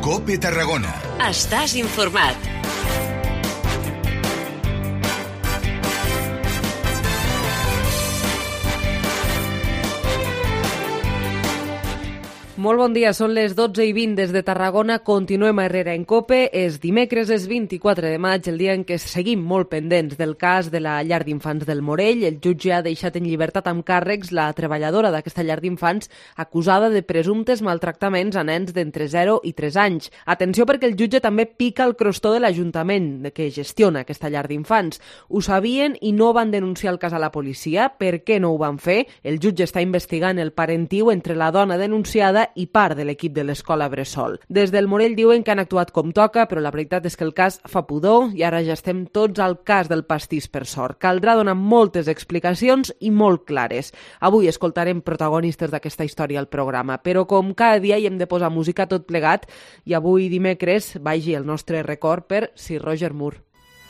COPE Tarragona. Estàs informat. Molt bon dia, són les 12:20 des de Tarragona, continuem a Herrera en COPE, és dimecres, és 24 de maig, el dia en què seguim molt pendents del cas de la llar d'infants del Morell. El jutge ha deixat en llibertat amb càrrecs la treballadora d'aquesta llar d'infants acusada de presumptes maltractaments a nens d'entre 0 i 3 anys. Atenció perquè el jutge també pica el crostó de l'Ajuntament que gestiona aquesta llar d'infants. Ho sabien i no van denunciar el cas a la policia. Per què no ho van fer? El jutge està investigant el parentiu entre la dona denunciada i part de l'equip de l'escola Bressol. Des del Morell diuen que han actuat com toca, però la veritat és que el cas fa pudor i ara ja estem tots al cas del pastís per sort. Caldrà donar moltes explicacions i molt clares. Avui escoltarem protagonistes d'aquesta història al programa, però com cada dia hi hem de posar música tot plegat i avui dimecres vagi el nostre record per Sir Roger Moore.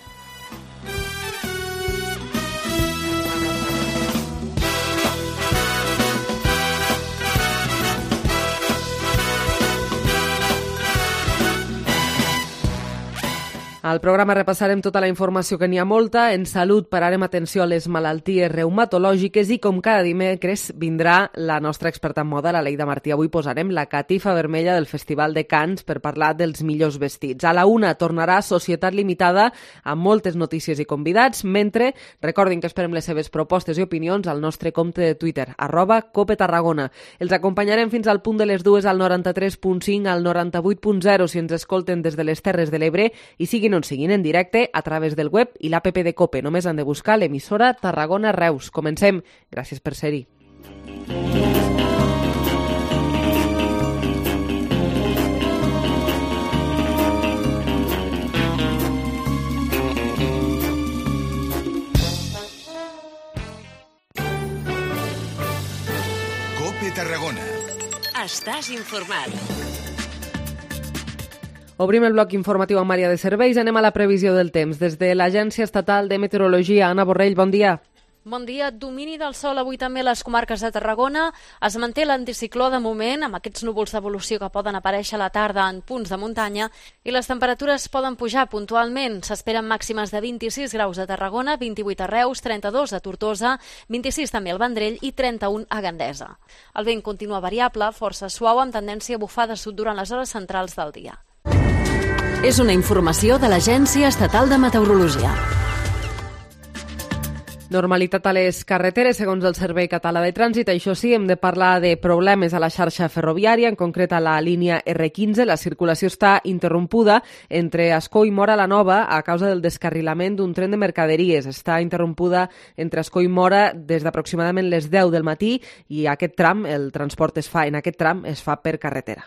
Al programa repassarem tota la informació que n'hi ha molta. En salut pararem atenció a les malalties reumatològiques i com cada dimecres vindrà la nostra experta en moda, la Leida Martí. Avui posarem la catifa vermella del Festival de Cannes per parlar dels millors vestits. A la 1 tornarà Societat Limitada amb moltes notícies i convidats, mentre recordin que esperem les seves propostes i opinions al nostre compte de Twitter, @CopeTarragona. Els acompanyarem fins al punt de les 2 al 93.5, al 98.0 si ens escolten des de les Terres de l'Ebre i siguin on siguin en directe a través del web i l'app de COPE. Només han de buscar l'emissora Tarragona Reus. Comencem. Gràcies per ser-hi. COPE Tarragona. Estàs informat. Obrim el bloc informatiu amb àrea de serveis. Anem a la previsió del temps. Des de l'Agència Estatal de Meteorologia, Anna Borrell, bon dia. Bon dia. Domini del sol avui també a les comarques de Tarragona. Es manté l'anticicló de moment, amb aquests núvols d'evolució que poden aparèixer a la tarda en punts de muntanya, i les temperatures poden pujar puntualment. S'esperen màximes de 26 graus a Tarragona, 28 a Reus, 32 a Tortosa, 26 també al Vendrell i 31 a Gandesa. El vent continua variable, força suau, amb tendència a bufar de sud durant les hores centrals del dia. És una informació de l'Agència Estatal de Meteorologia. Normalitat a les carreteres, segons el Servei Català de Trànsit. Això sí, hem de parlar de problemes a la xarxa ferroviària, en concret a la línia R15. La circulació està interrompuda entre Ascó i Móra la Nova a causa del descarrilament d'un tren de mercaderies. Està interrompuda entre Ascó i Móra des d'aproximadament les 10 del matí i aquest tram, el transport es fa per carretera.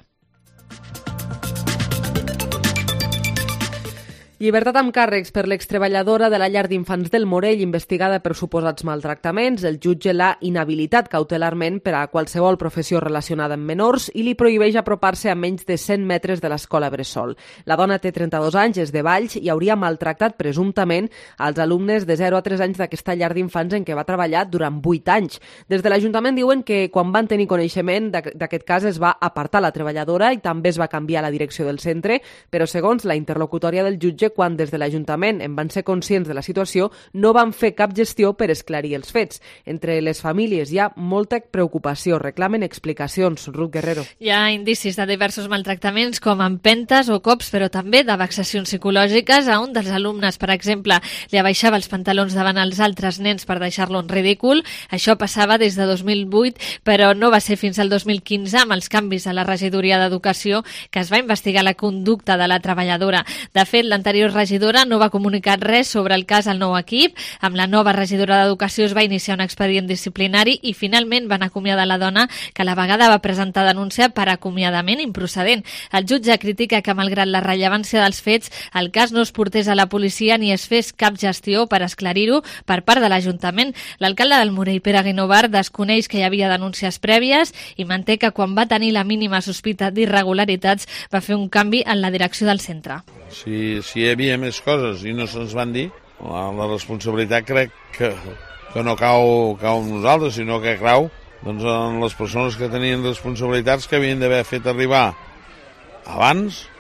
Llibertat amb càrrecs per l'extreballadora de la llar d'infants del Morell, investigada per suposats maltractaments. El jutge l'ha inhabilitat cautelarment per a qualsevol professió relacionada amb menors i li prohibeix apropar-se a menys de 100 metres de l'escola Bressol. La dona té 32 anys, és de Valls i hauria maltractat presumptament als alumnes de 0 a 3 anys d'aquesta llar d'infants en què va treballar durant 8 anys. Des de l'Ajuntament diuen que quan van tenir coneixement d'aquest cas es va apartar la treballadora i també es va canviar la direcció del centre, però segons la interlocutòria del jutge, quan des de l'Ajuntament en van ser conscients de la situació, no van fer cap gestió per esclarir els fets. Entre les famílies hi ha molta preocupació, reclamen explicacions. Ruth Guerrero. Hi ha indicis de diversos maltractaments com empentes o cops, però també de vexacions psicològiques. A un dels alumnes, per exemple, li abaixava els pantalons davant els altres nens per deixar-lo en ridícul. Això passava des de 2008, però no va ser fins al 2015 amb els canvis a la regidoria d'Educació que es va investigar la conducta de la treballadora. De fet, l'anterior regidora no va comunicar res sobre el cas al nou equip. Amb la nova regidora d'Educació es va iniciar un expedient disciplinari i finalment van acomiadar la dona, que a la vegada va presentar denúncia per acomiadament improcedent. El jutge critica que, malgrat la rellevància dels fets, el cas no es portés a la policia ni es fes cap gestió per esclarir-ho per part de l'Ajuntament. L'alcalde del Morell, Pere Guinovar, desconeix que hi havia denúncies prèvies i manté que quan va tenir la mínima sospita d'irregularitats va fer un canvi en la direcció del centre. Si hi havia més coses i no se'ns van dir, la responsabilitat crec que no cau en nosaltres, sinó que cau en les persones que tenien responsabilitats, que havien d'haver fet arribar abans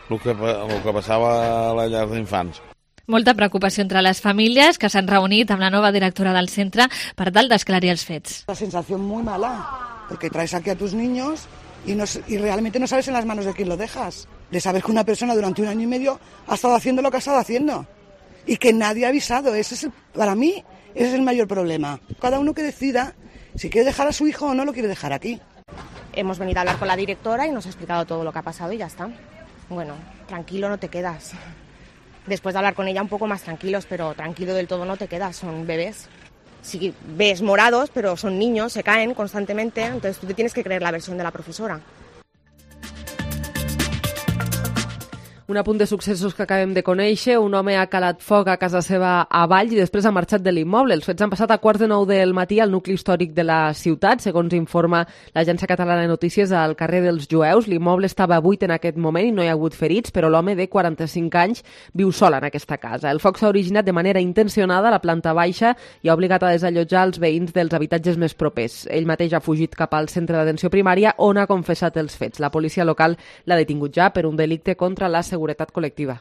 el que passava a la llar d'infants. Molta preocupació entre les famílies que s'han reunit amb la nova directora del centre per tal d'esclarir els fets. La sensación muy mala, porque traes aquí a tus niños y realmente no sabes en las manos de quién lo dejas. De saber que una persona durante 1 año y medio ha estado haciendo lo que ha estado haciendo y que nadie ha avisado. Para mí, ese es el mayor problema. Cada uno que decida si quiere dejar a su hijo o no lo quiere dejar aquí. Hemos venido a hablar con la directora y nos ha explicado todo lo que ha pasado y ya está. Bueno, tranquilo no te quedas. Después de hablar con ella un poco más tranquilos, pero tranquilo del todo no te quedas, son bebés. Sí ves morados, pero son niños, se caen constantemente, entonces tú te tienes que creer la versión de la profesora. Un apunt de successos que acabem de conèixer. Un home ha calat foc a casa seva a Valls i després ha marxat de l'immoble. Els fets han passat a 8:45 del matí al nucli històric de la ciutat, segons informa l'Agència Catalana de Notícies, al carrer dels Jueus. L'immoble estava buit en aquest moment i no hi ha hagut ferits, però l'home de 45 anys viu sol en aquesta casa. El foc s'ha originat de manera intencionada a la planta baixa i ha obligat a desallotjar els veïns dels habitatges més propers. Ell mateix ha fugit cap al centre d'atenció primària on ha confessat els fets. La policia local l'ha detingut ja per un delicte contra la seguretat col·lectiva.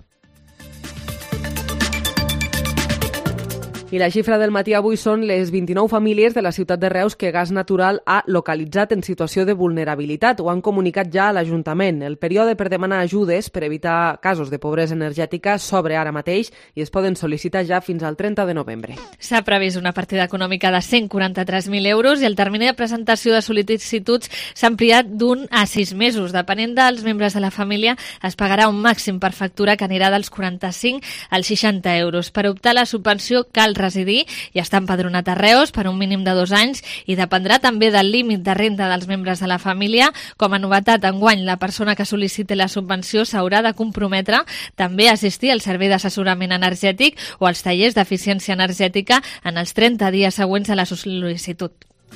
I la xifra del matí avui són les 29 famílies de la ciutat de Reus que Gas Natural ha localitzat en situació de vulnerabilitat. Ho han comunicat ja a l'Ajuntament. El període per demanar ajudes per evitar casos de pobresa energètica s'obre ara mateix i es poden sol·licitar ja fins al 30 de novembre. S'ha previst una partida econòmica de 143.000 euros i el termini de presentació de sol·licituds s'ha ampliat d'1 a 6 mesos. Depenent dels membres de la família, es pagarà un màxim per factura que anirà dels 45 als 60 euros. Per optar a la subvenció cal residir i estar empadronat a Reus per un mínim de 2 anys i dependrà també del límit de renda dels membres de la família. Com a novetat, enguany, la persona que sol·liciti la subvenció s'haurà de comprometre també a assistir al servei d'assessorament energètic o als tallers d'eficiència energètica en els 30 dies següents a la sol·licitud.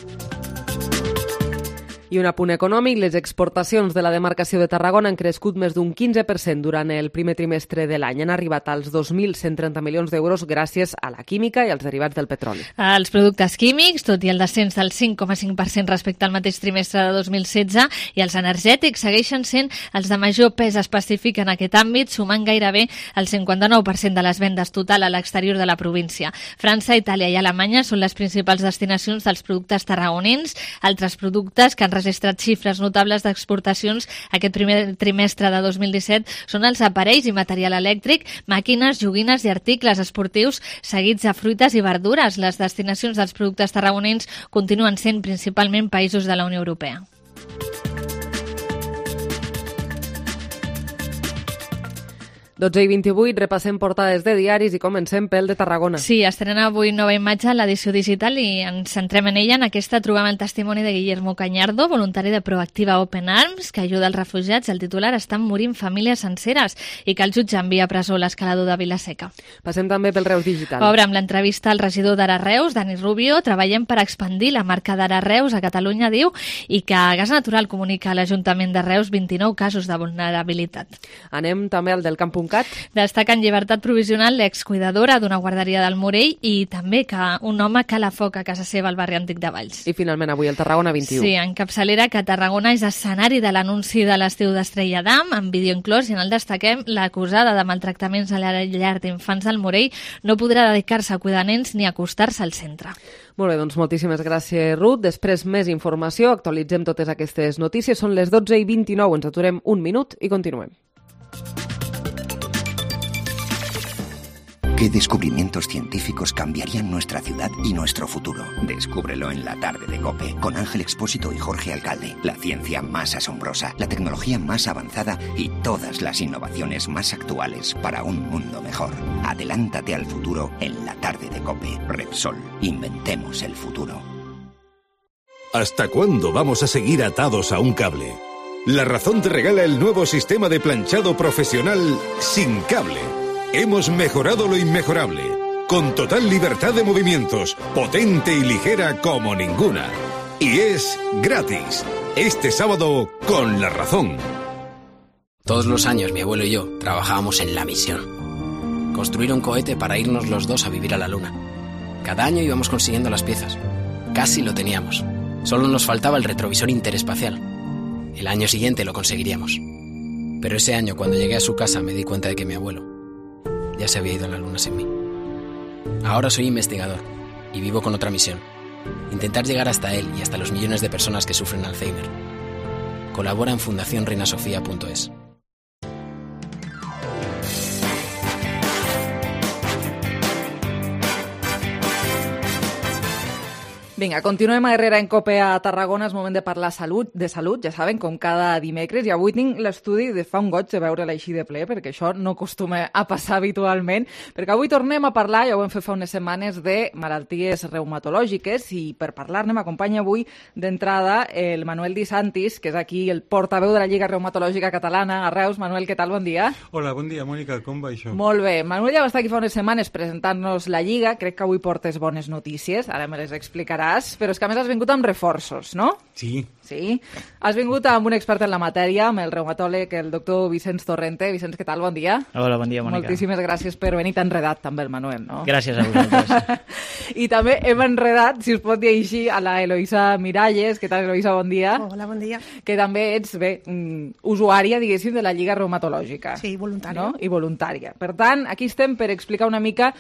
I un apunt econòmic, les exportacions de la demarcació de Tarragona han crescut més d'un 15% durant el primer trimestre de l'any. Han arribat als 2.130 milions d'euros gràcies a la química i als derivats del petroli. Els productes químics, tot i el descens del 5,5% respecte al mateix trimestre de 2016, i els energètics segueixen sent els de major pes específic en aquest àmbit, sumant gairebé el 59% de les vendes total a l'exterior de la província. França, Itàlia i Alemanya són les principals destinacions dels productes tarragonins. Altres productes que han registrat xifres notables d'exportacions aquest primer trimestre de 2017 són els aparells i material elèctric, màquines, joguines i articles esportius, seguits de fruites i verdures. Les destinacions dels productes tarragonins continuen sent principalment països de la Unió Europea. Dotze i 28, repassem portades de diaris i comencem pel de Tarragona. Sí, estrena avui nova imatge a l'edició digital i ens centrem en ella. En aquesta trobem el testimoni de Guillermo Cañardo, voluntari de Proactiva Open Arms, que ajuda els refugiats. El titular: estan morint famílies senceres, i que el jutge envia a presó l'escalador de Vilaseca. Passem també pel Reus Digital. Obre amb l'entrevista al regidor d'Ara Reus, Dani Rubio. Treballem per expandir la marca d'Ara Reus a Catalunya, diu, i que Gas Natural comunica a l'Ajuntament de Reus 29 casos de vulnerabilitat. Anem també al del Camp.cat. Destaca en llibertat provisional l'excuidadora d'una guarderia del Morell i també que un home cala foc a casa seva al barri antic de Valls. I finalment avui el Tarragona 21. Sí, en capçalera que Tarragona és escenari de l'anunci de l'estiu d'Estrella d'Am, amb vídeo inclòs, i en el destaquem l'acusada de maltractaments a la llar d'infants del Morell no podrà dedicar-se a cuidar nens ni acostar-se al centre. Molt bé, doncs moltíssimes gràcies, Ruth. Després més informació, actualitzem totes aquestes notícies. Són les 12 i 29, ens aturem un minut i continuem. ¿Qué descubrimientos científicos cambiarían nuestra ciudad y nuestro futuro? Descúbrelo en la tarde de COPE con Ángel Expósito y Jorge Alcalde. La ciencia más asombrosa, la tecnología más avanzada y todas las innovaciones más actuales para un mundo mejor. Adelántate al futuro en la tarde de COPE. Repsol, inventemos el futuro. ¿Hasta cuándo vamos a seguir atados a un cable? La Razón te regala el nuevo sistema de planchado profesional sin cable. Hemos mejorado lo inmejorable, con total libertad de movimientos, potente y ligera como ninguna. Y es gratis. Este sábado con La Razón. Todos los años mi abuelo y yo trabajábamos en la misión. Construir un cohete para irnos los dos a vivir a la Luna. Cada año íbamos consiguiendo las piezas. Casi lo teníamos. Solo nos faltaba el retrovisor interespacial. El año siguiente lo conseguiríamos. Pero ese año, cuando llegué a su casa, me di cuenta de que mi abuelo ya se había ido a la luna sin mí. Ahora soy investigador y vivo con otra misión: intentar llegar hasta él y hasta los millones de personas que sufren Alzheimer. Colabora en fundacionreinasofia.es. Vinga, continuem a Herrera en Cope a Tarragona. És moment de parlar de salut, ja saben, com cada dimecres. I avui tinc l'estudi de fa un goig de veure-la així de ple, perquè això no acostuma a passar habitualment, perquè avui tornem a parlar, ja ho hem fet fa unes setmanes, de malalties reumatològiques, i per parlar-ne m'acompanya avui d'entrada el Manuel Di Santis, que és aquí el portaveu de la Lliga Reumatològica Catalana a Reus. Manuel, què tal? Bon dia. Hola, bon dia, Mònica, com va això? Molt bé. Manuel ja va estar aquí fa unes setmanes presentant-nos la Lliga. Crec que avui portes bones notícies, ara me les explicaràs. Però és que a més has vingut amb reforços, no? Sí. Sí. Has vingut amb un expert en la matèria, amb el reumatòleg, el doctor Vicenç Torrente. Vicenç, què tal? Bon dia. Hola, bon dia, Mònica. Moltíssimes gràcies per venir. T'ha enredat també el Manuel, no? Gràcies a vosaltres. I també hem enredat, si us pot dir així, a la Eloïsa Miralles. Què tal, Eloïsa? Bon dia. Hola, bon dia. Que també ets, usuària, diguéssim, de la Lliga Reumatològica. Sí, voluntària. No? I voluntària. Per tant, aquí estem per explicar una mica,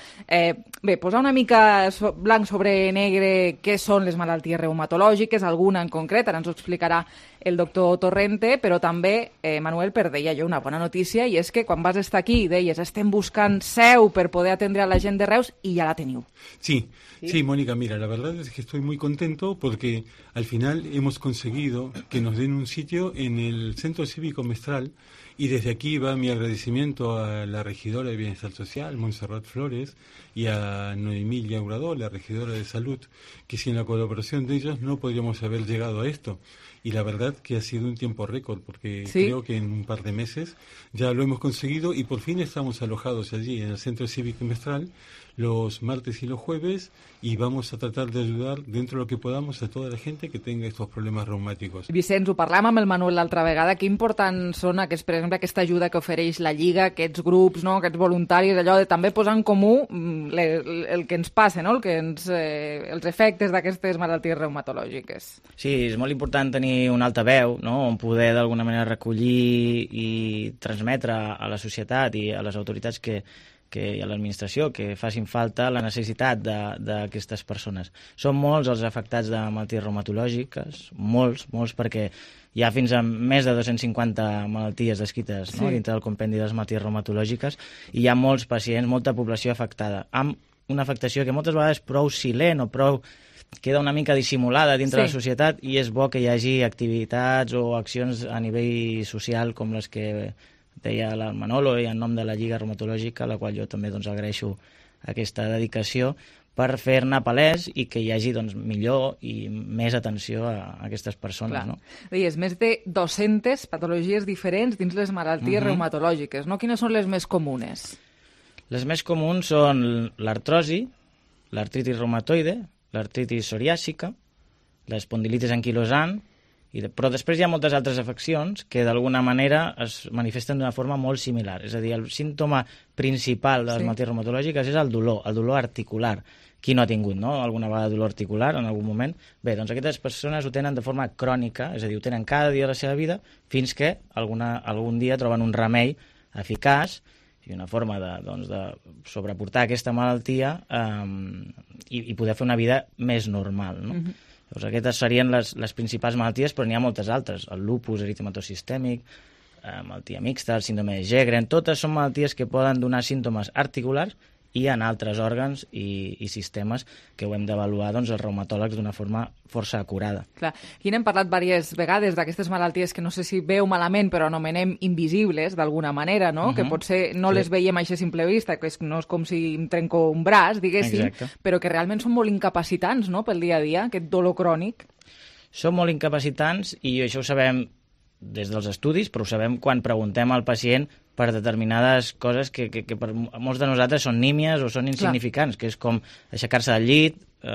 posar una mica blanc sobre negre què són les malalties reumatològiques, alguna en concret, ara ens ho explicarà el doctor Torrente, però també, Manuel, per deia jo una bona notícia, i és que quan vas estar aquí deies estem buscant seu per poder atendre a la gent de Reus i ja la teniu. Sí, Mónica, mira, la verdad es que estoy muy contento porque al final hemos conseguido que nos den un sitio en el Centro Cívico Mestral, y desde aquí va mi agradecimiento a la regidora de Bienestar Social, Montserrat Flores, y a Noemí Llauradó, la regidora de Salud, que sin la colaboración de ellos no podríamos haber llegado a esto. Y la verdad que ha sido un tiempo récord, porque creo que en un par de meses ya lo hemos conseguido y por fin estamos alojados allí en el Centro Cívico Mestral los martes y los jueves, y vamos a tratar de ayudar dentro de lo que podamos a toda la gente que tenga estos problemas reumáticos. Vicenç, ho parlàvem amb el Manuel l'altra vegada, que importants són per exemple, aquesta ajuda que ofereix la Lliga, aquests grups, no? Aquests voluntaris, allò de també posar en comú el que ens passa, no? Els efectes d'aquestes malalties reumatològiques. Sí, és molt important tenir un altaveu, no? On poder d'alguna manera recollir i transmetre a la societat i a les autoritats i a l'administració que facin falta la necessitat d'aquestes persones. Són molts els afectats de malalties reumatològiques, molts, perquè hi ha fins a més de 250 malalties descrites dintre del compendi de les malalties reumatològiques, i hi ha molts pacients, molta població afectada, amb una afectació que moltes vegades prou silent o prou queda una mica dissimulada dintre la societat, i és bo que hi hagi activitats o accions a nivell social com les que deia el Manolo, i en nom de la Lliga Reumatològica, a la qual jo també agraeixo aquesta dedicació, per fer-ne palès i que hi hagi millor i més atenció a aquestes persones. No? Deies, més de 200 patologies diferents dins les malalties reumatològiques, no? Quines són les més comunes? Les més comuns són l'artrosi, l'artritis reumatoide, l'artritis psoriàsica, l'espondilitis anquilosant, però després hi ha moltes altres afeccions que d'alguna manera es manifesten d'una forma molt similar. És a dir, el símptoma principal de les malalties reumatològiques és el dolor articular. Qui no ha tingut, alguna vegada dolor articular en algun moment? Bé, doncs aquestes persones ho tenen de forma crònica, és a dir, ho tenen cada dia de la seva vida, fins que algun dia troben un remei eficaç i una forma de sobreportar aquesta malaltia i poder fer una vida més normal, no? Doncs aquestes serien les principals malalties, però n'hi ha moltes altres. El lupus eritematossistèmic, malaltia mixta, el síndrome de Sjögren, totes són malalties que poden donar símptomes articulars i en altres òrgans i sistemes que ho hem d'avaluar els reumatòlegs d'una forma força acurada. Clar. Aquí n'hem parlat diverses vegades d'aquestes malalties que no sé si veu malament, però anomenem invisibles d'alguna manera, no? Que potser no les veiem a aquesta simple vista, que no és com si em trenco un braç, diguéssim, però que realment són molt incapacitants, no?, pel dia a dia, aquest dolor crònic. Són molt incapacitants, i això ho sabem des dels estudis, però ho sabem quan preguntem al pacient per determinades coses que per molts de nosaltres són nímies o són insignificants, que és com aixecar-se del llit,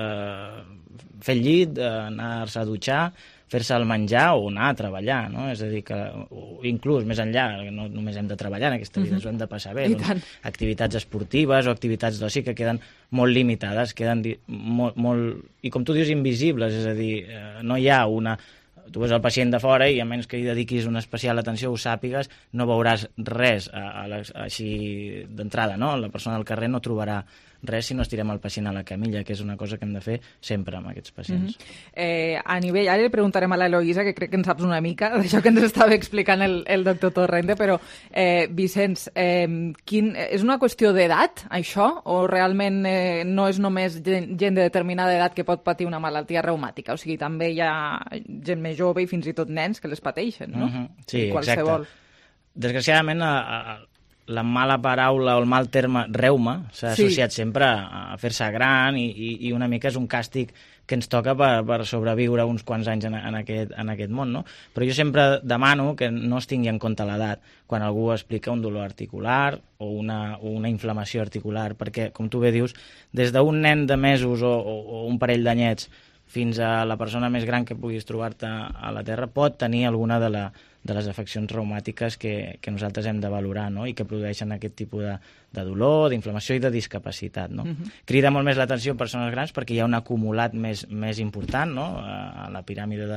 fer el llit, anar-se a dutxar, fer-se el menjar o anar a treballar, no? És a dir, que inclús més enllà, no només hem de treballar en aquesta vida, ens ho hem de passar bé, activitats esportives o activitats d'oci que queden molt limitades, queden molt, i com tu dius, invisibles, és a dir, no hi ha tu veus el pacient de fora i a menys que hi dediquis una especial atenció o sàpigues, no veuràs res així d'entrada, no? La persona del carrer no trobarà res si no estirem el pacient a la camilla, que és una cosa que hem de fer sempre amb aquests pacients. A nivell, ara li preguntarem a l'Eloïsa, que crec que en saps una mica d'això que ens estava explicant el doctor Torrente, però Vicenç, és una qüestió d'edat, això? O realment no és només gent de determinada edat que pot patir una malaltia reumàtica? O sigui, també hi ha gent més jove i fins i tot nens que les pateixen, no? Sí, exacte. Desgraciadament, la mala paraula o el mal terme reuma s'ha associat sempre a fer-se gran i una mica és un càstig que ens toca per sobreviure uns quants anys en aquest món, no? Però jo sempre demano que no es tingui en compte l'edat quan algú explica un dolor articular o una inflamació articular, perquè, com tu bé dius, des d'un nen de mesos o un parell d'anyets fins a la persona més gran que puguis trobar-te a la Terra pot tenir alguna de les afeccions reumàtiques que nosaltres hem de valorar, no? I que produeixen aquest tipus de dolor, d'inflamació i de discapacitat, no? Crida molt més l'atenció en persones grans perquè hi ha un acumulat més important, no? A la piràmide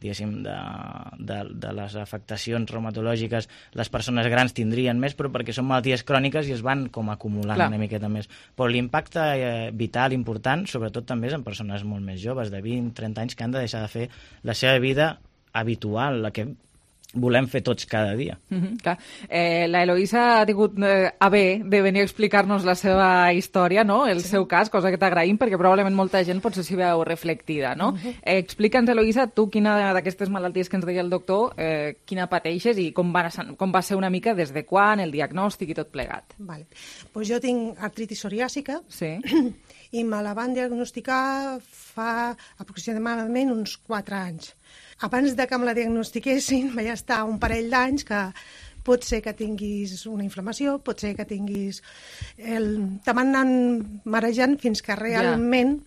de les afectacions reumatològiques les persones grans tindrien més, però perquè són malalties cròniques i es van com acumulant una miqueta més. Però l'impacte vital important, sobretot també és en persones molt més joves, de 20-30 anys, que han de deixar de fer la seva vida habitual, la que volem fer tots cada dia. Clar. La Eloïsa ha tingut a bé de venir a explicar-nos la seva història, no? El seu cas, cosa que t'agraïm, perquè probablement molta gent potser s'hi veu reflectida, no? Explica'ns, Eloïsa, tu quina d'aquestes malalties que ens deia el doctor, quina pateixes i com va ser una mica des de quan, el diagnòstic i tot plegat. Vale. Pues jo tinc artritis psoriàsica i me la van diagnosticar fa aproximadament uns 4 anys. Abans de que me la diagnostiquessin vaig estar un parell d'anys que pot ser que tinguis una inflamació, pot ser que tinguis... Te van anant marejant fins que realment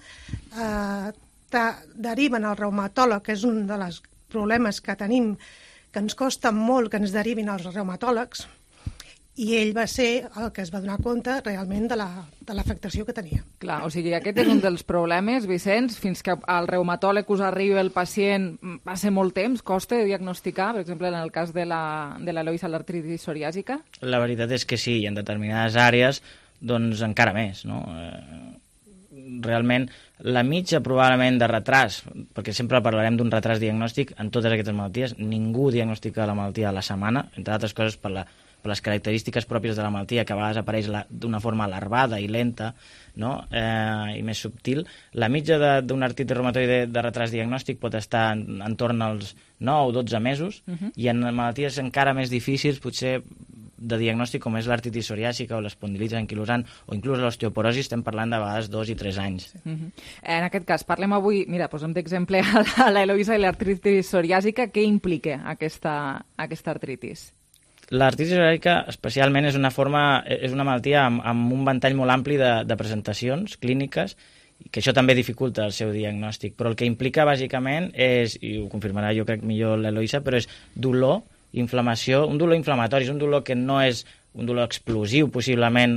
te deriven al reumatòleg, que és un dels problemes que tenim, que ens costa molt que ens derivin als reumatòlegs, i ell va ser el que es va donar compte realment de l'afectació que tenia. Clar, o sigui, aquest és un dels problemes, Vicenç, fins que al reumatòleg us arribi el pacient passa molt temps, costa diagnosticar, per exemple, en el cas de l'Eloïsa, l'artritis psoriàsica? La veritat és que sí, i en determinades àrees, doncs encara més, no? Realment, la mitja probablement de retras, perquè sempre parlarem d'un retras diagnòstic en totes aquestes malalties, ningú diagnostica la malaltia a la setmana, entre altres coses per les característiques pròpies de la malaltia, que a vegades apareix d'una forma larvada i lenta, no? I més subtil. La mitja d'una artritis reumatoide de retras diagnòstic pot estar entorn als 9 o 12 mesos, i en malalties encara més difícils, potser de diagnòstic, com és l'artritis psoriàsica o l'espondilitis anquilosant o inclús l'osteoporosi, estem parlant de vegades 2 i 3 anys. En aquest cas, parlem avui, mira, posem d'exemple a l'Eloïsa i l'artritis psoriàsica. Què implica aquesta artritis? L'artritis psoriàsica especialment és una malaltia amb un ventall molt ampli de presentacions clíniques, que això també dificulta el seu diagnòstic, però el que implica bàsicament és, i ho confirmarà jo crec millor l'Eloïsa, però és dolor, inflamació, un dolor inflamatori, és un dolor que no és un dolor explosiu possiblement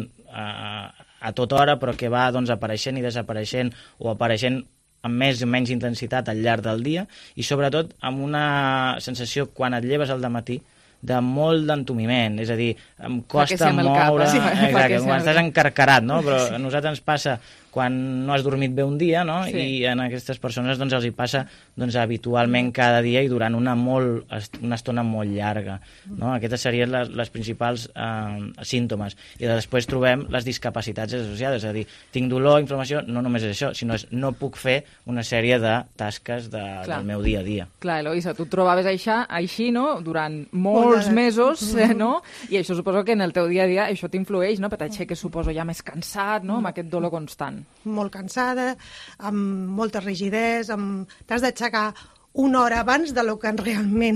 a tota hora, però que va apareixent i desapareixent o apareixent amb més o menys intensitat al llarg del dia, i sobretot amb una sensació quan et lleves al dematí de molt d'entumiment, és a dir, em costa moure... Quan estàs encarcarat, no? Però a nosaltres ens passa quan no has dormit bé un dia, no? I en aquestes persones els hi passa habitualment cada dia i durant una estona molt llarga, no? Aquestes serien les principals símptomes. I després trobem les discapacitats associades, és a dir, tinc dolor, inflamació, no només és això, sinó no puc fer una sèrie de tasques del meu dia a dia. Clar, Eloïsa, tu et trobaves així, no?, durant molts mesos, no? I això suposo que en el teu dia a dia això t'influeix, no? Per t'aixeques, suposo, ja més cansat, no?, amb aquest dolor constant. Molt cansada, amb molta rigidesa, t'has d'aixecar una hora abans de lo que realment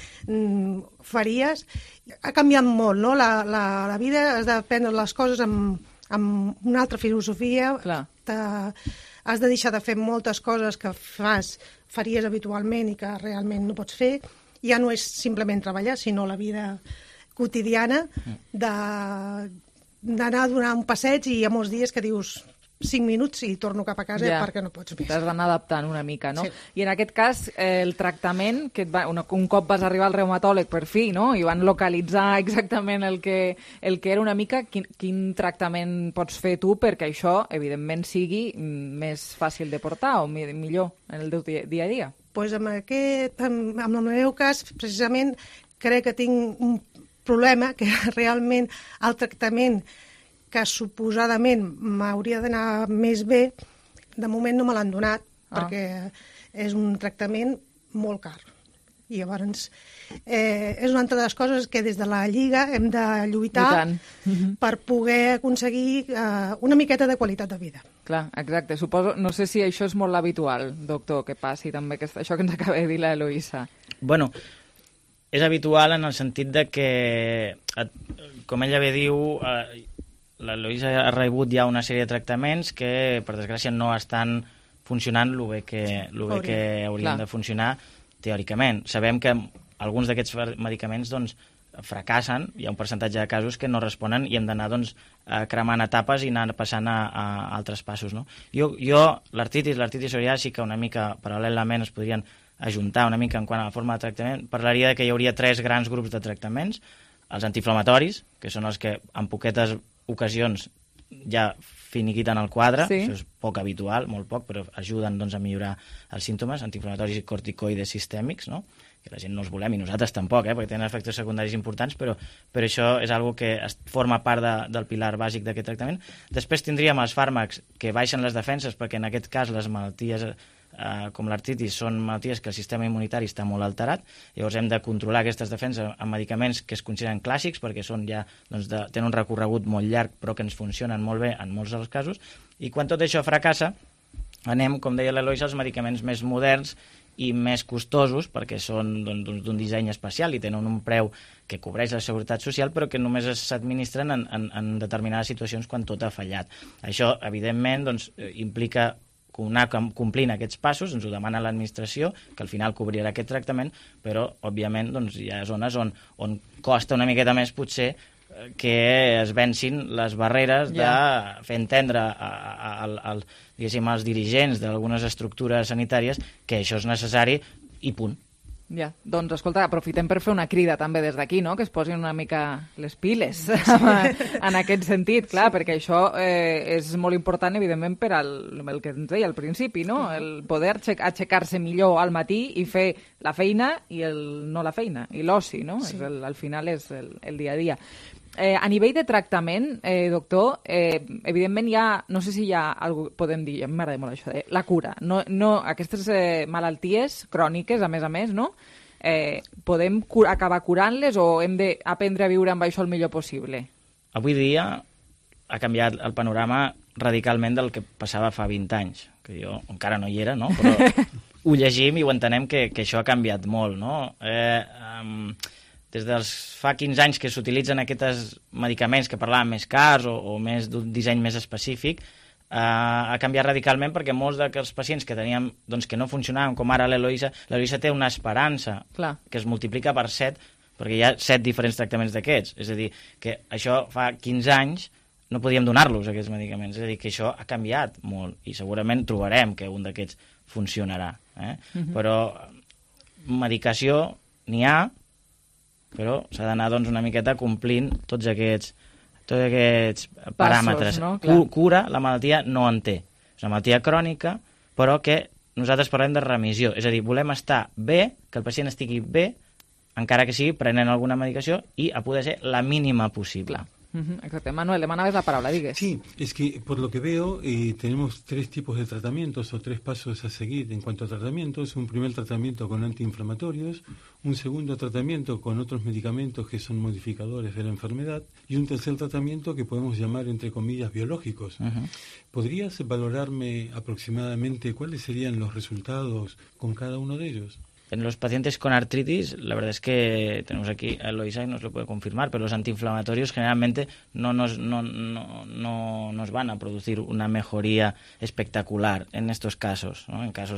faries. Ha canviat molt, no? La vida, has de prendre les coses amb una altra filosofia. Has de deixar de fer moltes coses que faries habitualment i que realment no pots fer. Ja no és simplement treballar, sinó la vida quotidiana d'anar a donar un passeig, i hi ha molts dies que dius 5 minuts i torno cap a casa perquè no pots més. T'has d'anar adaptant una mica, no? Sí. I en aquest cas, el tractament, un cop vas arribar al reumatòleg per fi, no? I van localitzar exactament el que era una mica, quin tractament pots fer tu perquè això, evidentment, sigui més fàcil de portar o millor en el teu dia a dia? Pues en el meu cas, precisament, crec que tinc un problema que realment el tractament que suposadament m'hauria d'anar més bé, de moment no me l'han donat, perquè és un tractament molt car. I llavors és una altra de les coses que des de la Lliga hem de lluitar per poder aconseguir una miqueta de qualitat de vida. Clar, exacte. Suposo, no sé si això és molt habitual, doctor, que passi també això que ens acaba de dir l'Eloïsa. Bueno, és habitual en el sentit de que, com ella bé diu, l'Eloïsa ha rebut ja una sèrie de tractaments que, per desgràcia, no estan funcionant el bé que haurien de funcionar teòricament. Sabem que alguns d'aquests medicaments doncs, fracassen, hi ha un percentatge de casos que no responen i hem d'anar doncs, cremant etapes i anar passant a altres passos. No? Jo l'artritis psoriàsica, una mica paral·lelament es podrien ajuntar una mica en quant a la forma de tractament, parlaria que hi hauria 3 grans grups de tractaments: els antiinflamatoris, que són els que en poquetes ocasions ja finiquiten el quadre, això és poc habitual, molt poc, però ajuden doncs, a millorar els símptomes, antiinflamatoris i corticoides sistèmics, no? Que la gent no els volem i nosaltres tampoc, perquè tenen efectes secundaris importants, però això és algo que forma part del pilar bàsic d'aquest tractament. Després tindríem els fàrmacs que baixen les defenses, perquè en aquest cas les malalties com l'artritis són malalties que el sistema immunitari està molt alterat, llavors hem de controlar aquestes defenses amb medicaments que es consideren clàssics perquè són ja, doncs, tenen un recorregut molt llarg però que ens funcionen molt bé en molts dels casos, i quan tot això fracassa anem, com deia l'Eloïsa, als medicaments més moderns i més costosos perquè són d'un disseny especial i tenen un preu que cobreix la seguretat social però que només s'administren en determinades situacions quan tot ha fallat. Això, evidentment, doncs, implica anar complint aquests passos, ens ho demana l'administració, que al final cobrirà aquest tractament, però, òbviament, doncs, hi ha zones on costa una miqueta més, potser, que es vencin les barreres de fer entendre als dirigents d'algunes estructures sanitàries que això és necessari i punt. Ja, doncs, escolta, aprofitem per fer una crida també des d'aquí, no?, que es posin una mica les piles en aquest sentit, clar, perquè això és molt important, evidentment, per el que ens deia al principi, no?, el poder aixecar-se millor al matí i fer la feina i no la feina, i l'oci, no?, al final és el dia a dia. A nivell de tractament, doctor, evidentment hi ha, no sé si hi ha algú, podem dir, a mi m'agrada molt això, la cura. No, aquestes malalties cròniques, a més, no? Podem acabar curant-les o hem d'aprendre a viure amb això el millor possible? Avui dia ha canviat el panorama radicalment del que passava fa 20 anys, que jo encara no hi era, no? Però ho llegim i ho entenem que això ha canviat molt, no? Des dels fa 15 anys que s'utilitzen aquests medicaments que parlàvem més cars o més d'un disseny més específic, ha canviat radicalment perquè molts dels pacients que teníem doncs, que no funcionaven, com ara l'Eloïsa té una esperança que es multiplica per 7, perquè hi ha 7 diferents tractaments d'aquests. És a dir, que això fa 15 anys no podíem donar-los, aquests medicaments. És a dir, que això ha canviat molt i segurament trobarem que un d'aquests funcionarà. Però medicació n'hi ha, però s'ha d'anar doncs, una miqueta complint tots aquests paràmetres. No? Cura, la malaltia no en té. És una malaltia crònica, però que nosaltres parlem de remissió. És a dir, volem estar bé, que el pacient estigui bé, encara que sigui prenent alguna medicació i a poder ser la mínima possible. Exacto. Manuel, le manabas la palabra, digues. Sí, es que por lo que veo tenemos 3 tipos de tratamientos o 3 pasos a seguir en cuanto a tratamientos. Un primer tratamiento con antiinflamatorios, un segundo tratamiento con otros medicamentos que son modificadores de la enfermedad y un tercer tratamiento que podemos llamar, entre comillas, biológicos. ¿Podrías valorarme aproximadamente cuáles serían los resultados con cada uno de ellos? En los pacientes con artritis, la verdad es que tenemos aquí a Eloïsa y nos lo puede confirmar, pero los antiinflamatorios generalmente no nos van a producir una mejoría espectacular en estos casos, ¿no? En casos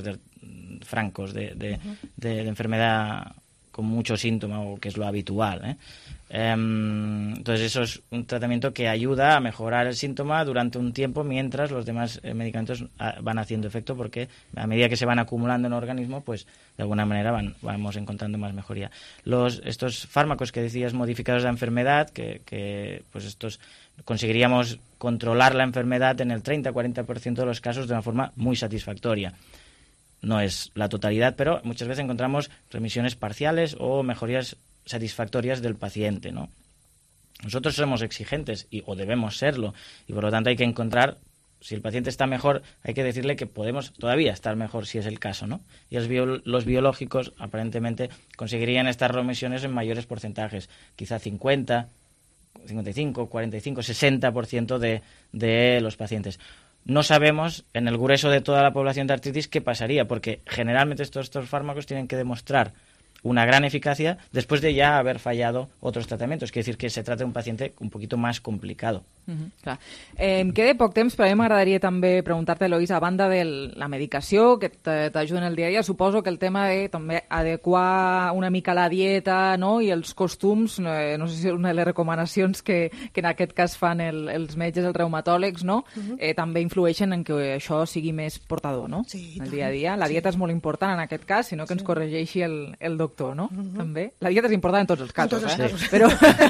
francos de enfermedad con mucho síntoma, o que es lo habitual, Entonces eso es un tratamiento que ayuda a mejorar el síntoma durante un tiempo mientras los demás medicamentos van haciendo efecto, porque a medida que se van acumulando en el organismo, pues de alguna manera vamos encontrando más mejoría. Estos fármacos que decías modificados de la enfermedad, que pues estos conseguiríamos controlar la enfermedad en el 30-40% de los casos de una forma muy satisfactoria. No es la totalidad, pero muchas veces encontramos remisiones parciales o mejorías satisfactorias del paciente, ¿no? Nosotros somos exigentes o debemos serlo, y por lo tanto hay que encontrar, si el paciente está mejor, hay que decirle que podemos todavía estar mejor si es el caso, ¿no? Y los biológicos aparentemente conseguirían estas remisiones en mayores porcentajes, quizá 50, 55, 45, 60% de los pacientes. No sabemos en el grueso de toda la población de artritis qué pasaría, porque generalmente estos fármacos tienen que demostrar una gran eficacia después de ya haber fallado otros tratamientos. Quiere decir que se trata de un paciente un poquito más complicado. Clar. Em queda poc temps, però a mi m'agradaria també preguntar-te, Eloís, a banda de la medicació que t'ajuda en el dia a dia, suposo que el tema de també adequar una mica la dieta, no?, i els costums, no sé si és una de les recomanacions que en aquest cas fan els metges, els reumatòlegs, no?, també influeixen en que això sigui més portador, no?, el dia a dia. La dieta és molt important en aquest cas, sinó que ens corregeixi el doctor, no?, també. La dieta és important en tots els casos, però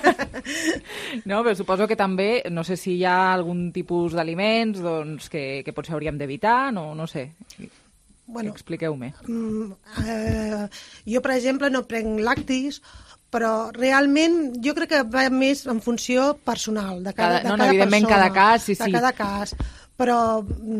però suposo que també, no sé si hi ha algun tipus d'aliments doncs, que potser hauríem d'evitar, no sé. Bueno, expliqueu-me. Jo, per exemple, no prenc lactis, però realment jo crec que va més en funció personal, de cada persona. Evidentment, cada cas, sí. De cada cas. Però,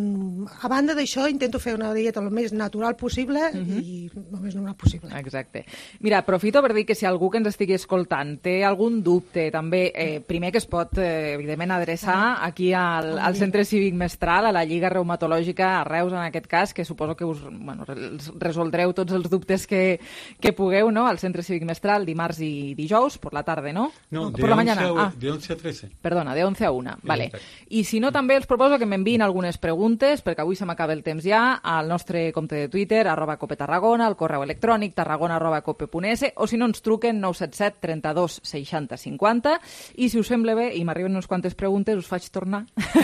a banda d'això, intento fer una dieta el més natural possible i el més normal possible. Exacte. Mira, aprofito per dir que si algú que ens estigui escoltant té algun dubte, també, primer que es pot, evidentment, adreçar aquí al Centre Cívic Mestral, a la Lliga Reumatològica a Reus, en aquest cas, que suposo que us resoldreu tots els dubtes que pugueu, no?, al Centre Cívic Mestral, dimarts i dijous, per la tarda, ¿no? No, por la mañana. De 11 a 13. Perdona, de 11 a 1, vale. I si no, també els proposo que m'enviïn algunes preguntes, perquè avui se m'acaba el temps ja, al nostre compte de Twitter, @copetarragona, al correu electrònic tarragona@cope.es, o si no ens truquen 977 32 60 50, i si us sembla bé, i m'arriben unes quantes preguntes, us faig tornar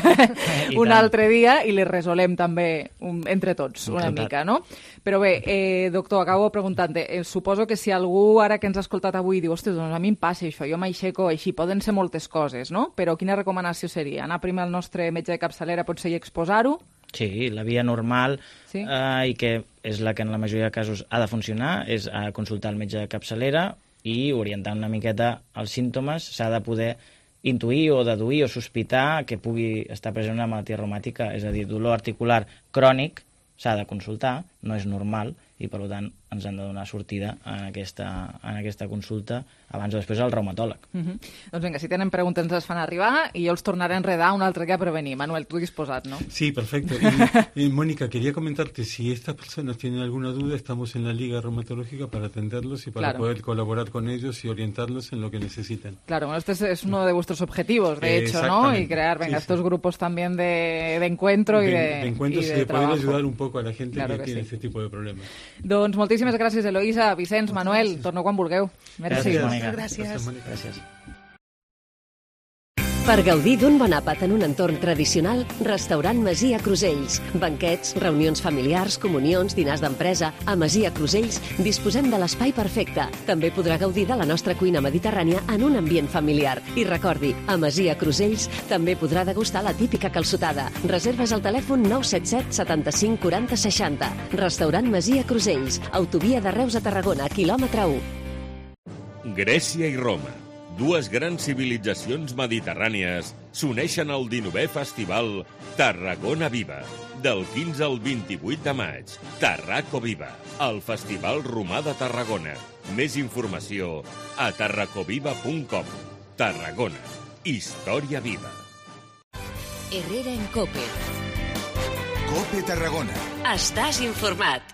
un altre dia i les resolem també entre tots, una mica, no? Però bé, doctor, acabo preguntant-te, suposo que si algú ara que ens ha escoltat avui diu, ostres, doncs a mi em passa això, jo m'aixeco així, poden ser moltes coses, no? Però quina recomanació seria? Anar primer al nostre metge de capçalera, potser i exposar-ho? Sí, la via normal, i que és la que en la majoria de casos ha de funcionar, és consultar el metge de capçalera i orientar una miqueta els símptomes. S'ha de poder intuir o deduir o sospitar que pugui estar present una malaltia reumàtica, és a dir, dolor articular crònic, s'ha de consultar, no és normal, i per tant ens han de donar sortida en aquesta consulta abans o després al reumatòleg. Doncs vinga, si tenen preguntes ens les fan arribar i jo els tornaré a enredar un altre que per venir. Manuel, tú disposat, ¿no? Sí, perfecto. Y Mónica, quería comentarte, si estas personas tienen alguna duda, estamos en la Liga Reumatológica para atenderlos y para poder colaborar con ellos y orientarlos en lo que necesitan. Claro, bueno, este es uno de vuestros objetivos, de hecho, ¿no? Y crear, estos grupos también de encuentro y de encuentros y de trabajo. poder ayudar un poco a la gente que tiene este tipo de problemas. Doncs moltíssimes gràcies, Eloïsa, Vicenç, Manuel, torno quan vulgueu. Merci. Gràcies. Per gaudir d'un bon àpat en un entorn tradicional, Restaurant Masia Crusells. Banquets, reunions familiars, comunions, dinars d'empresa. A Masia Crusells disposem de l'espai perfecte. També podrà gaudir de la nostra cuina mediterrània en un ambient familiar. I recordi, a Masia Crusells també podrà degustar la típica calçotada. Reserves al telèfon 977 75 40 60. Restaurant Masia Crusells. Autovia de Reus a Tarragona, quilòmetre 1. Grècia i Roma, dues grans civilitzacions mediterrànies, s'uneixen al 19è Festival Tarragona Viva. Del 15 al 28 de maig, Tarraco Viva, el Festival Romà de Tarragona. Més informació a tarracoviva.com. Tarragona, història viva. Herrera en Cope. Cope Tarragona. Estàs informat.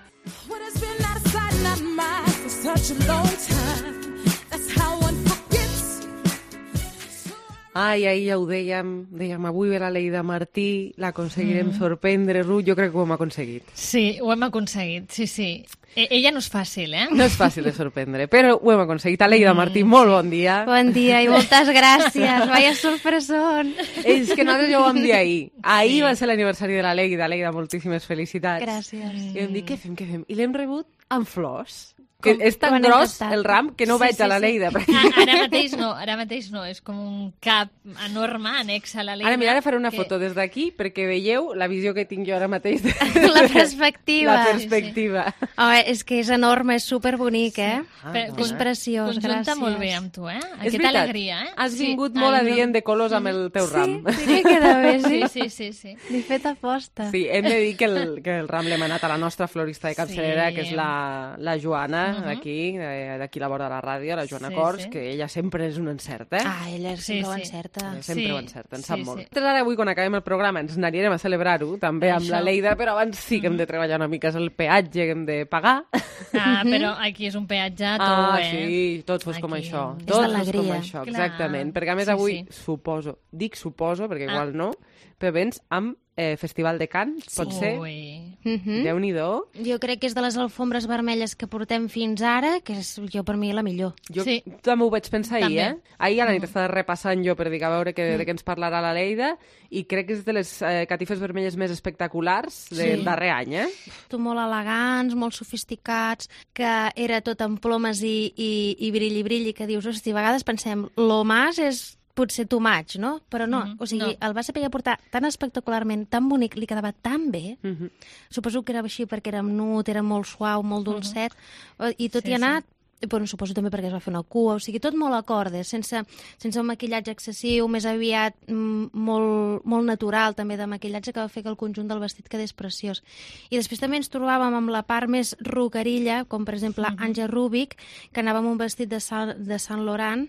Ai, ahir ja ho dèiem, avui ve la Leida Martí, l'aconseguirem sorprendre, Ruth, jo crec que ho hem aconseguit. Sí, ho hem aconseguit, sí. Ella no és fàcil, eh? No és fàcil de sorprendre, però ho hem aconseguit. Leida Martí, molt bon dia. Bon dia i moltes gràcies, vaya sorpresón. És que nosaltres ja ho vam dir ahir. Ahir va ser l'aniversari de la Leida. Leida, moltíssimes felicitats. Gràcies. I vam dir, què fem? I l'hem rebut amb flors. Que és tan gros el ram que no veig a la Leida. Ara mateix no, és com un cap enorme annex a la Leida. Ara faré una foto des d'aquí perquè veieu la visió que tinc jo ara mateix. La perspectiva. La perspectiva. Home, és que és enorme, és superbonic, eh? És preciós, Conjunta gràcies. molt bé amb tu, eh? Aquesta alegria, eh? Has vingut molt adient de colors amb el teu ram. Sí que queda bé, sí. L'he fet aposta. Sí, hem de dir que el ram l'hem anat a la nostra florista de capçalera, que és la Joana, d'aquí la vora de la ràdio, la Joana Cors, que ella sempre és un encert, eh? Ella sempre ho encerta. Sempre ho encerta, en sap molt. Ara avui, quan acabem el programa, ens n'anirem a celebrar-ho, també amb la Leida, però abans sí que hem de treballar una mica, és el peatge que hem de pagar. Però aquí és un peatge a tot, sí, tot fos com això. És d'alegria. Exactament, perquè a més avui suposo, perquè igual no, però vens amb Festival de Cants, pot ser? Déu-n'hi-do. Jo crec que és de les alfombres vermelles que portem fins ara, que és per mi la millor. Jo també ho vaig pensar ahir, eh? Ahir a la nit estava repassant jo per dir a veure de què ens parlarà la Leida i crec que és de les catifes vermelles més espectaculars del darrer any, eh? Molt elegants, molt sofisticats, que era tot amb plomes i brilli, que dius, hosti, a vegades pensem, lo más és potser too much, no? Però no, o sigui, el va saber portar tan espectacularment, tan bonic, li quedava tan bé. Suposo que era així perquè era nut, era molt suau, molt dolcet, i tot i anat, bueno, suposo també perquè es va fer una cua, o sigui, tot molt acorde, sense un maquillatge excessiu, més aviat molt natural, també de maquillatge, que va fer que el conjunt del vestit quedés preciós. I després també ens trobàvem amb la part més roquerilla, com per exemple Anja Rubik, que anava amb un vestit de Saint Laurent,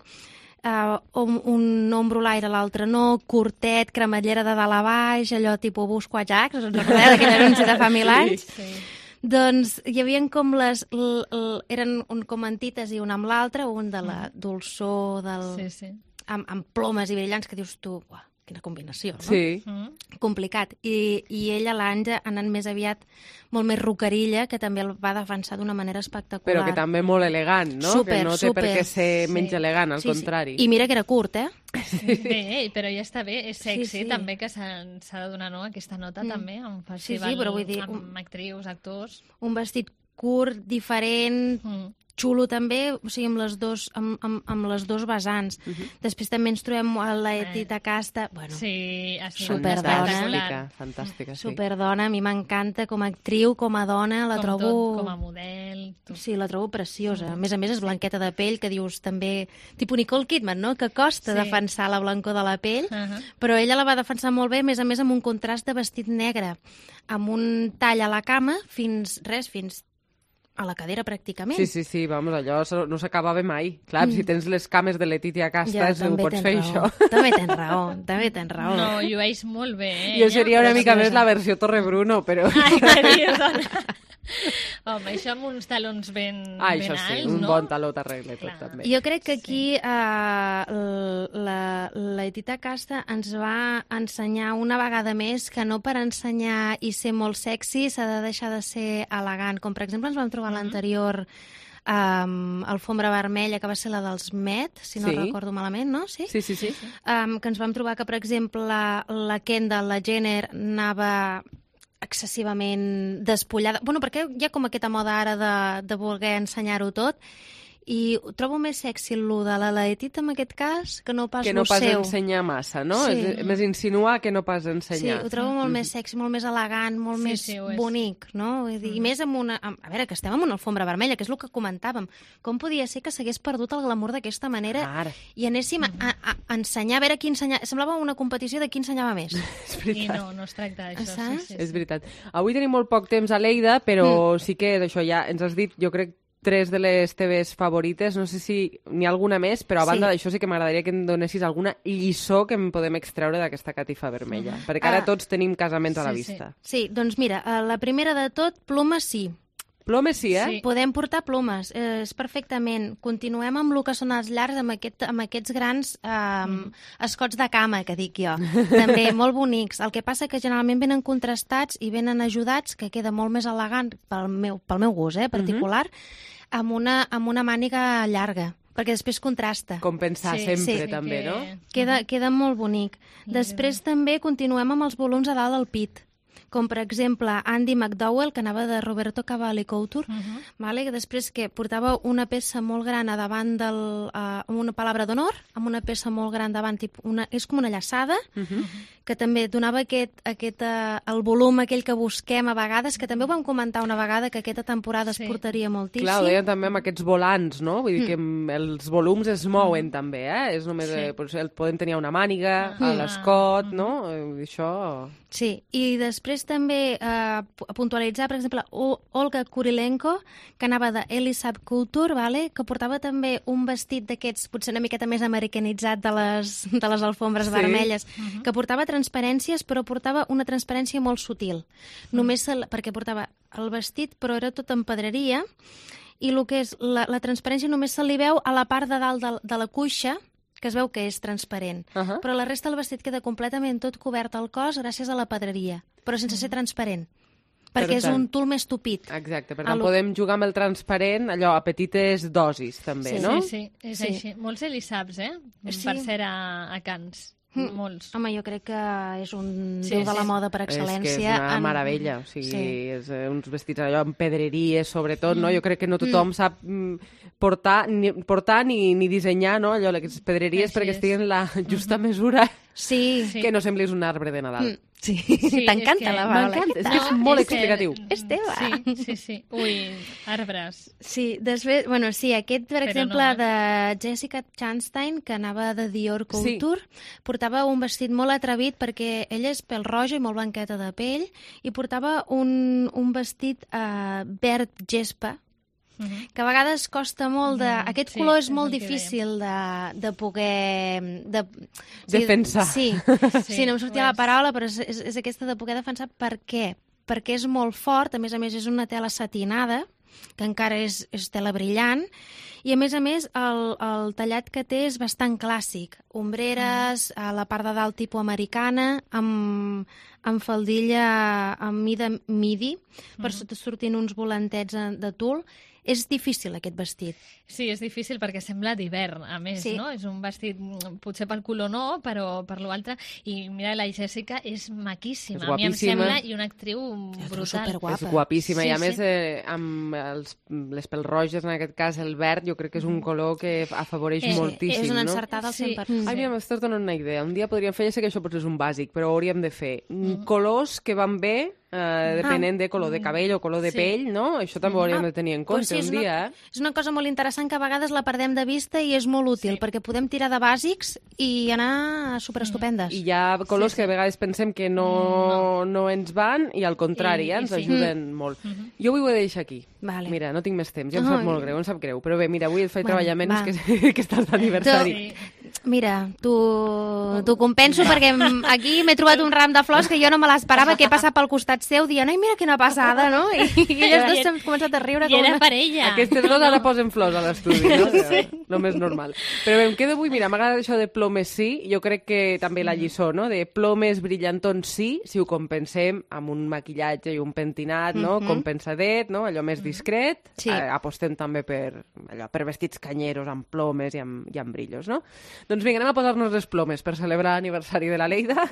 un ombro l'aire, l'altre no, curtet, cremallera de dalt a baix, allò tipus Busco Ajax, us en recordeu d'aquell anunci de fa 1000 anys? Doncs hi havia com eren un com antítesi un amb l'altre, un de la dolçor amb plomes i brillants, que dius tu, uah, quina combinació, no? Sí. Complicat. I ella, l'Anja, anant més aviat molt més roquerilla, que també el va defensar d'una manera espectacular. Però que també molt elegant, no? Que no té per què ser menys elegant, al contrari. I mira que era curt, eh? Bé, però ja està bé, és sexy també, que s'ha de donar aquesta nota també a un festival amb actrius, actors. Un vestit curt, diferent, xulo també, o sigui, amb les dos vessants. Després també ens trobem a la Etita Casta, bueno, superdona. Fantàstica, sí. Superdona, a mi m'encanta com a actriu, com a dona, la trobo... Com a model. Sí, la trobo preciosa. A més és blanqueta de pell, que dius també... Tipus Nicole Kidman, no?, que costa defensar la blancor de la pell, però ella la va defensar molt bé, a més amb un contrast de vestit negre, amb un tall a la cama fins a la cadera, pràcticament. Sí, vamos, allò no s'acabava mai. Clar, si tens les cames de Letitia Castas, ho pots fer, això. També tens raó. No, ho llueix molt bé, eh? Jo seria una mica més la versió Torrebruno, però... Ai, que dius, dona. Home, això amb uns talons ben alts, no? Això sí, un bon taló t'arregla tot, també. Jo crec que aquí la Etita Casta ens va ensenyar una vegada més que no per ensenyar i ser molt sexy s'ha de deixar de ser elegant. Com, per exemple, ens vam trobar l'anterior alfombra vermella, que va ser la dels Met, si no recordo malament, no? Sí. Que ens vam trobar que, per exemple, la Kendall, la Jenner, anava excessivament despullada. Bueno, perquè hi ha com aquesta moda ara de voler ensenyar-ho tot, i ho trobo més sexy el de la Laetita, en aquest cas, que no pas lo seu. Que no pas ensenyar massa, no? És més insinuar que no pas ensenyar. Sí, ho trobo molt més sexy, molt més elegant, molt més bonic, no? I més amb una... A veure, que estem amb una alfombra vermella, que és el que comentàvem. Com podia ser que s'hagués perdut el glamour d'aquesta manera i anéssim a ensenyar, a veure qui ensenyava... Semblava una competició de qui ensenyava més. És veritat. I no es tracta d'això. És veritat. Avui tenim molt poc temps a Leida, però sí que d'això ja ens has dit, jo crec, 3 de les teves favorites, no sé si n'hi ha alguna més, però a banda d'això sí que m'agradaria que em donessis alguna lliçó que em podem extreure d'aquesta catifa vermella, perquè ara tots tenim casaments a la vista. Sí, doncs mira, la primera de tot, plomes sí. Plomes sí, eh? Sí. Podem portar plomes, és perfectament. Continuem amb el que són els llargs, amb aquests grans escots de cama, que dic jo. També molt bonics. El que passa que generalment venen contrastats i venen ajudats, que queda molt més elegant pel meu gust, particular, amb una màniga llarga, perquè després contrasta. Compensar sempre, també, no? Queda molt bonic. Després també continuem amb els volums a dalt del pit, com per exemple Andy McDowell, que anava de Roberto Cavalli Couture, que després que portava una peça molt gran a davant amb una palabra d'honor, amb una peça molt gran davant, és com una llaçada, que també donava el volum aquell que busquem a vegades, que també ho vam comentar una vegada, que aquesta temporada es portaria moltíssim. Clar, ho deien també amb aquests volants, no? Vull dir que els volums es mouen també, és només, podem tenir una màniga, a l'escot, no? Això... Sí, i després també puntualitzar, per exemple, Olga Kurilenko, que anava de Elisab Couture, que portava també un vestit d'aquests, potser una miqueta més americanitzat de les alfombres vermelles, que portava transparències, però portava una transparència molt sutil. Només perquè portava el vestit, però era tot en pedreria, i el que és la transparència només se li veu a la part de dalt de la cuixa, que es veu que és transparent. Però la resta del vestit queda completament tot cobert al cos gràcies a la pedreria, però sense ser transparent. Perquè és un tul més tupit. Exacte, per tant podem jugar amb el transparent, allò, a petites dosis, també, no? Sí, és així. Molts Elisabs, per ser a Cans. Molts. Home, jo crec que és un déu de la moda per excel·lència. És que és una meravella, o sigui, és uns vestits allò amb pedreries, sobretot, no? Jo crec que no tothom sap portar ni dissenyar, no? Allò, les pedreries perquè estiguin la justa mesura, que no semblis un arbre de Nadal. Sí, t'encanta la Paula. M'encanta, és molt explicatiu. És teva. Sí. Ui, arbres. Sí, després, aquest, per exemple, de Jessica Chastain, que anava de Dior Couture, portava un vestit molt atrevit perquè ella és pèl roja i molt blanqueta de pell, i portava un vestit verd gespa, que a vegades costa molt aquest color és molt difícil de poder... defensar. Sí, no em sortia la paraula, però és aquesta de poder defensar. Per què? Perquè és molt fort, a més és una tela satinada, que encara és tela brillant, i a més el tallat que té és bastant clàssic. Ombreres, a la part de dalt tipus americana, amb faldilla amb mida midi, per sota sortint uns volantets de tul. És difícil, aquest vestit. Sí, és difícil perquè sembla d'hivern, a més, no? És un vestit, potser pel color no, però per l'altre. I mira, la Jessica és maquíssima. A mi em sembla, i una actriu brutal. És guapíssima, i a més, amb les pèls roges, en aquest cas el verd, jo crec que és un color que afavoreix moltíssim, no? És una encertada al 100%. Ai, mira, m'estàs donant una idea. Un dia podríem fer, ja sé que això potser és un bàsic, però hauríem de fer colors que van bé depenent de color de cabell o color de pell, no? Això també ho hauríem de tenir en compte un dia, És una cosa molt interessant que a vegades la perdem de vista i és molt útil, perquè podem tirar de bàsics i anar superestupendes. I hi ha colors que a vegades pensem que no ens van i al contrari, ens ajuden molt. Jo ho he de deixar aquí. Mira, no tinc més temps, ja em sap molt greu, em sap greu, però bé, mira, avui et faig treballar menys que estàs d'aniversari. Mira, t'ho compenso perquè aquí m'he trobat un ram de flors que jo no me l'esperava, que he passat pel costat seu dient, ai, mira quina passada, no? I elles dos s'han començat a riure. I era per ella. Aquestes dos ara posen flors a l'estudi, no? No més normal. Però bé, em quedo avui, mira, m'agrada això de plomes sí, jo crec que també la lliçó, no? De plomes brillantons sí, si ho compensem amb un maquillatge i un pentinat, no? Compensadet, no? Allò més discret. Apostem també per vestits canyeros amb plomes i amb brillos, no? Doncs vinga, anem a posar-nos les plomes per celebrar l'aniversari de la Leida.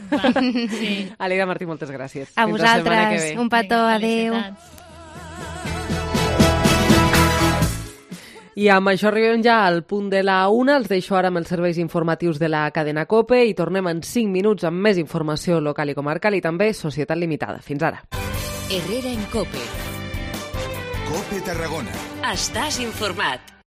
Aleida Martí, moltes gràcies. A vosaltres, un petó, adéu. I amb això arribem ja al punt de la 1. Els deixo ara amb els serveis informatius de la cadena COPE i tornem en 5 minuts amb més informació local i comarcal i també Societat Limitada. Fins ara. Herrera en COPE. COPE Tarragona. Estàs informat.